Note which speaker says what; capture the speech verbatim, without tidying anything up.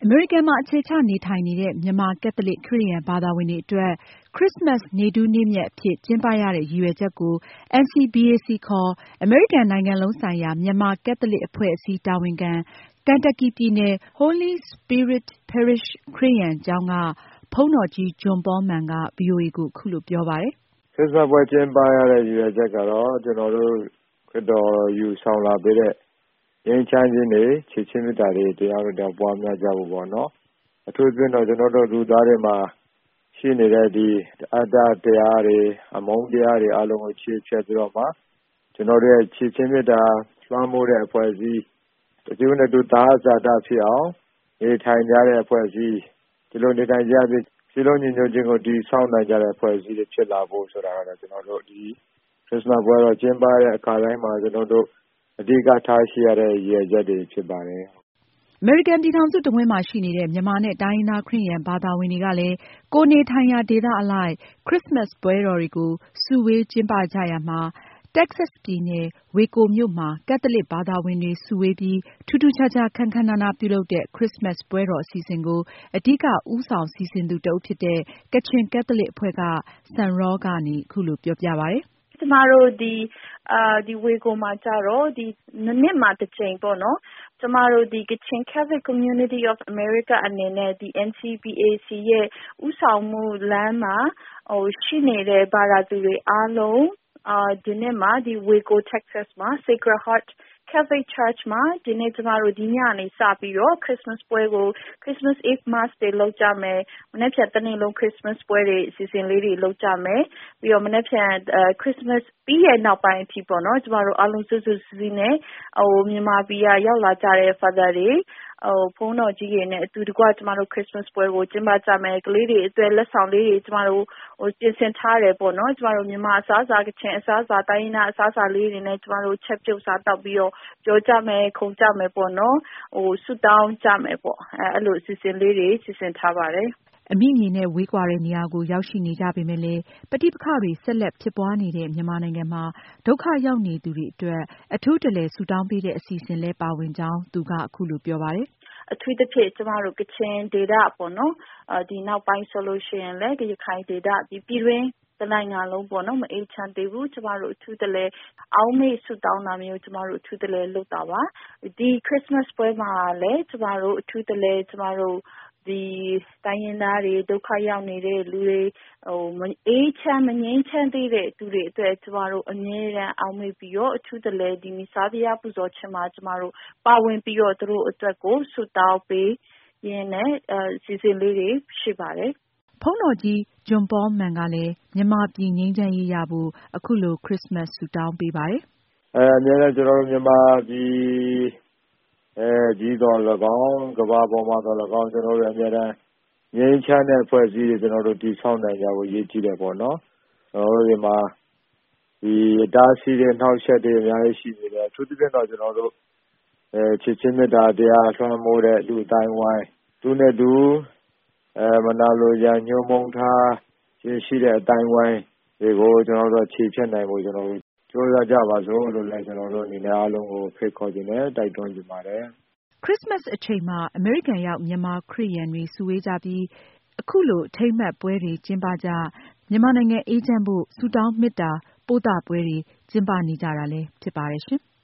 Speaker 1: အမေရိကန်မှာအခြေချနေထိုင်နေတဲ့မြန်မာကက်သလစ်ခရစ်ယာန်ဘာသာဝင်တွေအတွက် ခရစ်စမတ်နေ့ထူးနေ့မြတ်အဖြစ်ကျင်းပရတဲ့ရည်ရွယ်ချက်ကို အန် စီ ဘီ အေ စီ ခေါ် အမေရိကန်နိုင်ငံလုံးဆိုင်ရာမြန်မာကက်သလစ်အဖွဲ့အစည်းတာဝန်ခံ ကန်တပ်ကီပြည်နယ် Holy Spirit Parish ခရစ်ယာန်ကျောင်းက ဘုန်းတော်ကြီး ဂျွန်ပေါလ်မန်က ဗွီအိုအေကိုအခုလိုပြောပါတယ်
Speaker 2: ။ ခရစ်စမတ်ပွဲကျင်းပရတဲ့ရည်ရွယ်ချက်ကတော့ ကျနော်တို့ခရစ်တော်ယူဆောင်လာပေးတဲ့ငြိမ်းချမ်းခြင်းတွေချစ်ချင်းမေတ္တာတွေတရားတော်ပွားများကြဖို့ပေါ့နော်။အထူးသဖြင့်တော့ကျနော်တို့လူသားတွေမှာရှိနေတဲ့ဒီအတ္တတရားတွေအမုန်းတရားတွေအလုံးကိုချေဖျက်ပြီးတော့မှကျနော်တို့ရဲ့ချစ်ချင်းမေတ္တာလွှမ်းမိုးတဲ့အဖွဲ့အစည်းတစုနဲ့တူသာဇာတဖြစ်အောင်နေထိုင်ကြတဲ့အဖွဲ့အစည်းဒီလိုနေထိုင်ကြပြီးစည်းလုံးညီညွတ်ခြင်းကိုတည်ဆောက်နိုင်ကြတဲ့အဖွဲ့အစည်းတွေဖြစ်လာဖို့ဆိုတာကတော့ကျနော်တို့ဒီခရစ်စမတ်ပွဲတော်ကျင်းပတဲ့အခါတိုင်းမှာကျနော်တို့အဓိကထားရှိရတဲ့ရည်ရွယ်ချက်တွေဖြစ်ပါတယ်
Speaker 1: ။အမေရိကန်ပြည်ထောင်စုတဝှမ်းမှာရှိနေတဲ့မြန်မာနဲ့တိုင်းရင်းသားခရစ်ယာန်ဘာသာဝင်တွေကလည်းကိုယ်နေထိုင်ရာဒေသအလိုက်ခရစ်စမတ်ပွဲတော်တွေကိုစုဝေးကျင်းပကြရာမှာ တက္ကဆက်ပြည်နယ်ဝေကိုမြို့မှာကက်သလစ်ဘာသာဝင်တွေစုဝေးပြီးထူးထူးခြားခြားခမ်းခမ်းနားနားပြုလုပ်တဲ့ခရစ်စမတ်ပွဲတော်အစီအစဉ်ကိုအဓိကဦးဆောင်စီစဉ်သူတဦးဖြစ်တဲ့ကချင်ကက်သလစ်အဖွဲ့က ဆန်ရောကနေအခုလိုပြောပြပါတယ်
Speaker 3: ။ကျမတို့ဒီအာဒီဝေကိုမှာကြတော့ဒီနှစ်မှာတစ်ကြိမ်ပေါ့နော်ကျမတို့ဒီ Kachin Catholic Community of America အနေနဲ့ဒီ အန် စီ ဘီ အေ စီ ရဲ့ဦးဆောင်မှုလမ်းမှာဟိုရှိနေတဲ့ဘာသာသူတွေအားလုံးအာဒီနေ့မှာဒီ Waco Texas မှာ Sacred Heart Catholic Church မှာဒီနေ့ကျမတို့ဒီညနေစပြီးတော့ Christmas ပွဲကို Christmas Eve Mass တွေလုပ်ကြမယ်။မနေ့ဖြန်တနေ့လုံး Christmas ပွဲတွေအစီအစဉ်လေးတွေလုပ်ကြမယ်။ပြီးတော့မနေ့ဖြန်အဲ Christmas ပြီးရဲ့နောက်ပိုင်းအထိပေါ့နော်ကျမတို့အားလုံးစုစုစည်းစည်းနဲ့ဟိုမြန်မာပြည်ကရောက်လာကြတဲ့ Father တွေဟိုဘုန်းတော်ကြီးတွေနဲ့အတူတကွကျမတို့ Christmas ပွဲကိုကျင်းပကြမယ်။ကလေးတွေအတွက်လက်ဆောင်လေးတွေကျမတို့ဟိုပြင်ဆင်ထားတယ်ပေါ့နော်ကျမတို့မြန်မာအစားအစာကချင်အစားအစာတိုင်းရင်းသားအစားအစာလေးတွေနဲ့ကျမတို့ချက်ပြုတ်စားတောက်ပြီးတော့ပြောကြမယ်ခုံကြမယ်ပေါ့နော်ဟိုဆူတောင်းကြမယ်ပေါ့အဲအဲ့လိုအစီအစဉ်လေးတွေစီစဉ်ထားပါတယ်
Speaker 1: အမိမြေနဲ့ဝေးကွာတဲ့နေရာကိုရောက်ရှိနေကြပေမဲ့လည်းပဋိပက္ခတွေဆက်လက်ဖြစ်ပွားနေတဲ့မြန်မာနိုင်ငံမှာဒုက္ခရောက်နေသူတွေအတွက်အထူးတလည်ဆုတောင်းပေးတဲ့အစီအစဉ်လည်းပါဝင်ကြောင်းသူကအခုလိုပြောပါတယ်
Speaker 3: အထူးသဖြင့်ကျမတို့ကချင်ဒေသပေါ့နော်ဒီနောက်ပိုင်းဆိုလို့ရှိရင်လည်းရခိုင်ဒေသဒီပြည်တွင်းတနိုင်ငံလုံးပေါ့နော်မအေးချမ်းသေးဘူးကျမတို့အထူးတလဲအောင်းမေ့ဆုတောင်းတာမျိုးကျမတို့အထူးတလဲလုပ်တာပါဒီ Christmas ပွဲမှာလည်းကျမတို့အထူးတလဲကျမတို့ဒီတိုင်းရင်းသားတွေဒုက္ခရောက်နေတဲ့လူတွေဟိုမအေးချမ်းမငြိမ်းချမ်းသေးတဲ့သူတွေအတွက်ကျမတို့အမြဲတမ်းအောက်မေ့ပြီးတော့အထူးတလဲဒီမိသားတရားပူဇော်ခြင်းမှာကျမတို့ပါဝင်ပြီးတော့သူတို့အတွက်ကိုဆုတောင်းပေးရင်းနဲ့အစီအစဉ်လေးတွေရှိပါတယ်
Speaker 1: ဘုန်းတော်ကြီးဂျွန်ပေါလ်မန်ကလည်းမြန်မာပြည်ငြိမ်းချမ်းရေးရဖို့အခုလိုခရစ်စမတ်ဆုတောင်းပေးပါတယ်
Speaker 2: အဲအများနဲ့ကျွန်တော်တို့မြန်မာပြည်အဲကြီးတော်၎င်းကမ္ဘာပေါ်မှာတော်၎င်းကျွန်တော်တို့အများနဲ့ငြိမ်းချမ်းတဲ့ဖွဲ့စည်းတွေကျွန်တော်တို့တည်ဆောက်နိုင်ကြဖို့ရည်ကြည်တယ်ပေါ့နော်ကျွန်တော်တို့ဒီမှာဒီတားဆီးတဲ့နောက်ဆက်တွေအများကြီးရှိနေတယ်အထူးသဖြင့်တော့ကျွန်တော်တို့အဲချစ်ချင်းမေတ္တာတရားဆွမ်းမိုးတဲ့လူအတိုင်းဝိုင်းသူနဲ့သူအဲမနာလိုရာညှို့မုန်းထားခြင်းရှိတဲ့အတိုင်းဝိုင်းတွေကိုကျွန်တော်တို့ခြေဖြတ်နိုင်ဖို့ကျွန်တော်တို့ကြိုးစားကြပါစို့လို့လည်းကျွန်တော်တို့အနေနဲ့အားလုံးကိုဖိတ်ခေါ်ခြင်းနဲ့တိုက်တွန်းကြပါတယ်
Speaker 1: ခရစ်စမတ်အချိန်မှာအမေရိကန်ရောက်မြန်မာခရစ်ယာန်တွေစုဝေးကြပြီးအခုလိုအထိမ်းအမှတ်ပွဲတွေကျင်းပကြမြန်မာနိုင်ငံအေးချမ်းဖို့ဆုတောင်းမေတ္တာပို့သပွဲတွေကျင်းပနေကြတာလည်းဖြစ်ပါတယ်ရှင်